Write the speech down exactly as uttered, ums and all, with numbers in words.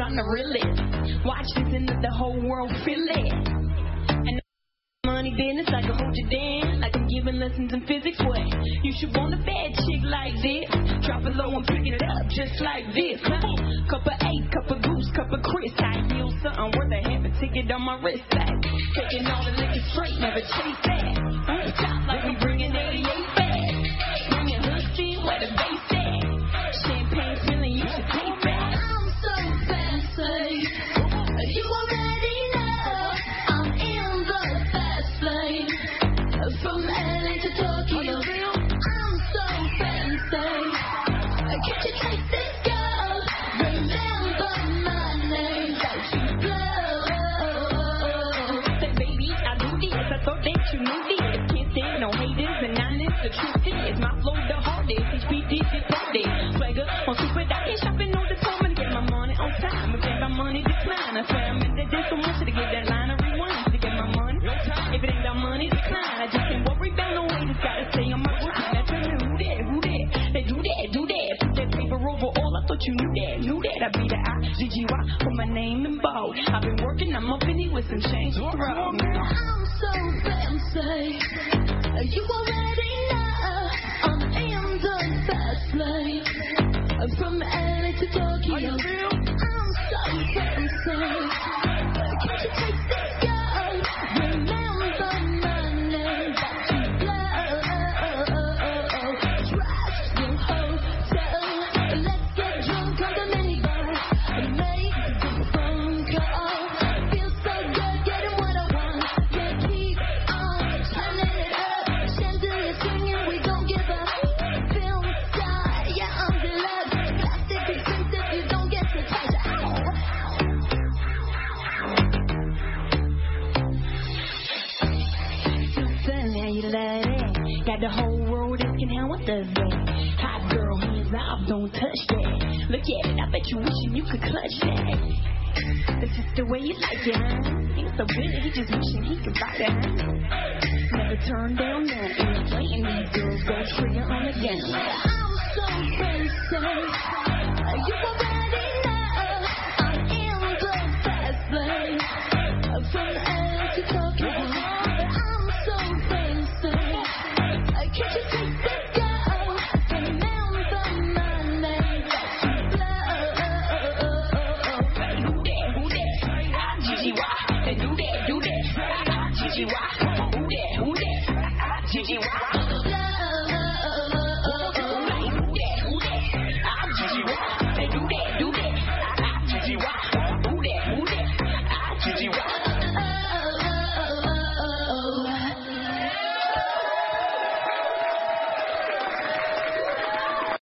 I'm the realest. Watch this and let the whole world feel it. And money business, I can hold you down like I'm giving lessons in physics. What? You should want a bad chick like this. Drop it low and pick it up just like this. Huh? Cup of eight, cup of goose, cup of Chris. I feel something worth a half a ticket on my wrist. Like taking all the liquor straight, never chase that. On the top like we bringing eighty-eight back. Bringing hood steam where the bass at. Champagne feeling, you should take that. I'm so fancy. You already know I'm in the fast lane. From L A to Tokyo, I'm so fancy. Can't you take this girl? Remember my name, don't you blow. Say baby, I do this, I thought that you knew this. Can't stand no haters and honest, the truth is my flow the hardest. H P D is party. Swagger on super docket, shopping all the time and get my money on time. And get my money decline. I swear I'm in the dance so much to get that line of rewind to get my money. If it ain't got money decline, I just can't worry about no haters. Gotta stay on my grind. I tell you who that, who that, they do that, do that. Put that paper over all. I thought you knew that, knew that. I be the I G G Y for my name in bold. I've been working, I'm up in here with some change to throw. I'm so fancy. You already know I'm in the fast lane. From L A to Tokyo, I'm so fancy. Can't you take this girl? Remember my name, don't you blow. Trust your hotel. Let's get drunk on the minibar. Make the phone call. Feels so good getting what I want. Yeah, keep on turning it up. Chandelier swinging, we don't give up. Film star, yeah, I'm deluxe. Plastic expensive, you don't get to touch. Son, how you love it? Got the whole world asking how it does that. Hot girl, hands off, don't touch that. Look at it, I bet you wishing you could clutch that. That's just the way you like it, huh? Ain't so good, he just wishing he could buy that. Never turn down nothing. Playing these girls go trigger on the gun. I'm so fancy. You already know I'm in the fast lane. From L A to Tokyo, I'm so fancy. Can't you take this girl? Remember my name, don't you blow. Who that, who that? I G G Y. They do that, do that. I G G Y. Who that, who that? I G G Y.